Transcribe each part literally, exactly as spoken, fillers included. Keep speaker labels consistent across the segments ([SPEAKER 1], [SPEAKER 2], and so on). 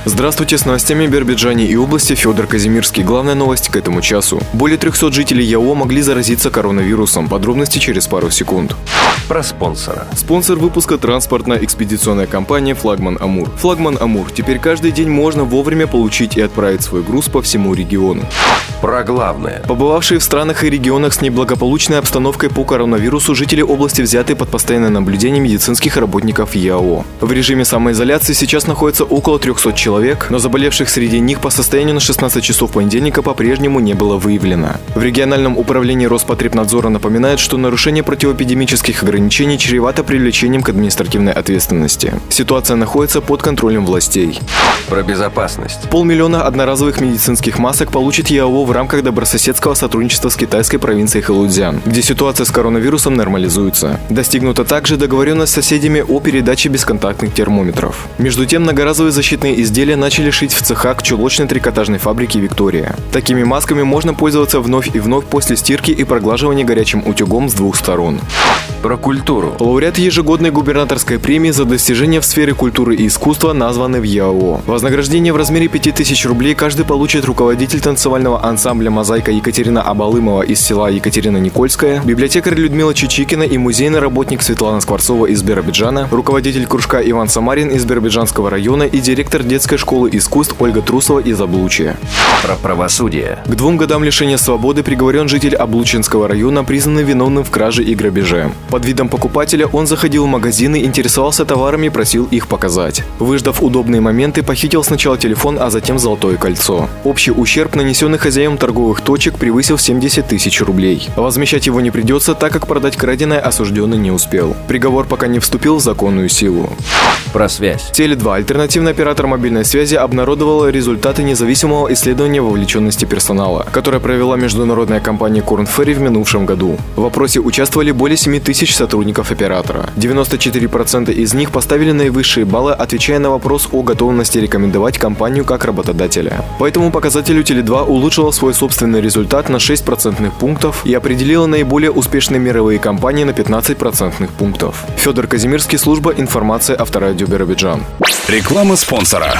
[SPEAKER 1] Здравствуйте, с новостями Биробиджане и области Федор Казимирский. Главная новость к этому часу. Более трехсот жителей ЯО могли заразиться коронавирусом. Подробности через пару секунд.
[SPEAKER 2] Про спонсора.
[SPEAKER 1] Спонсор выпуска – транспортно-экспедиционная компания «Флагман Амур». «Флагман Амур» – теперь каждый день можно вовремя получить и отправить свой груз по всему региону.
[SPEAKER 2] Про главное.
[SPEAKER 1] Побывавшие в странах и регионах с неблагополучной обстановкой по коронавирусу жители области взяты под постоянное наблюдение медицинских работников ЯО. В режиме самоизоляции сейчас находится около трехсот человек, но заболевших среди них по состоянию на шестнадцать часов понедельника по-прежнему не было выявлено. В региональном управлении Роспотребнадзора напоминают, что нарушение противоэпидемических ограничений чревато привлечением к административной ответственности. Ситуация находится под контролем властей.
[SPEAKER 2] Про безопасность.
[SPEAKER 1] Полмиллиона одноразовых медицинских масок получит ЯО в рамках добрососедского сотрудничества с китайской провинцией Хэлудзян, где ситуация с коронавирусом нормализуется. Достигнута также договоренность с соседями о передаче бесконтактных термометров. Между тем, многоразовые защитные изделия начали шить в цехах чулочной трикотажной фабрики «Виктория». Такими масками можно пользоваться вновь и вновь после стирки и проглаживания горячим утюгом с двух сторон.
[SPEAKER 2] Про культуру.
[SPEAKER 1] Лауреат ежегодной губернаторской премии за достижения в сфере культуры и искусства названы в ЯО. Вознаграждение в размере пяти тысяч рублей каждый получит руководитель танцевального ансамбля «Мозаика» Екатерина Абалымова из села Екатерина-Никольская, библиотекарь Людмила Чичикина и музейный работник Светлана Скворцова из Биробиджана, руководитель кружка Иван Самарин из Биробиджанского района и директор детской школы искусств Ольга Трусова из Облучья.
[SPEAKER 2] Про правосудие.
[SPEAKER 1] К двум годам лишения свободы приговорен житель Облучинского района, признанный виновным в краже и грабеже. Под видом покупателя он заходил в магазины, интересовался товарами и просил их показать. Выждав удобные моменты, похитил сначала телефон, а затем золотое кольцо. Общий ущерб, нанесенный хозяевам торговых точек, превысил семьдесят тысяч рублей. Возмещать его не придется, так как продать краденое осужденный не успел. Приговор пока не вступил в законную силу.
[SPEAKER 2] Про связь.
[SPEAKER 1] Теле два, альтернативный оператор мобильной связи, обнародовала результаты независимого исследования вовлеченности персонала, которое провела международная компания Korn Ferry в минувшем году. В опросе участвовали более семи тысяч сотрудников оператора. девяносто четыре процента из них поставили наивысшие баллы, отвечая на вопрос о готовности рекомендовать компанию как работодателя. По этому показателю Теле два улучшила свой собственный результат на шесть процентных пунктов и определила наиболее успешные мировые компании на пятнадцать процентных пунктов. Федор Казимирский, служба информации Авторадио Биробиджан.
[SPEAKER 3] Реклама спонсора.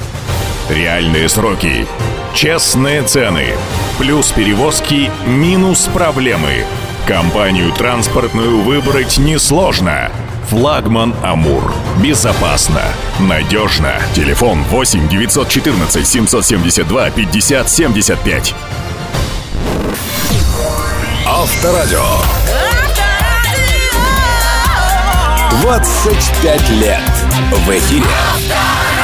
[SPEAKER 3] Реальные сроки, честные цены, плюс перевозки, минус проблемы. Компанию транспортную выбрать несложно. «Флагман Амур». Безопасно, надежно. Телефон восемь девятьсот четырнадцать семьсот семьдесят два пятьдесят семьдесят пять. Авторадио. двадцать пять лет в эфире.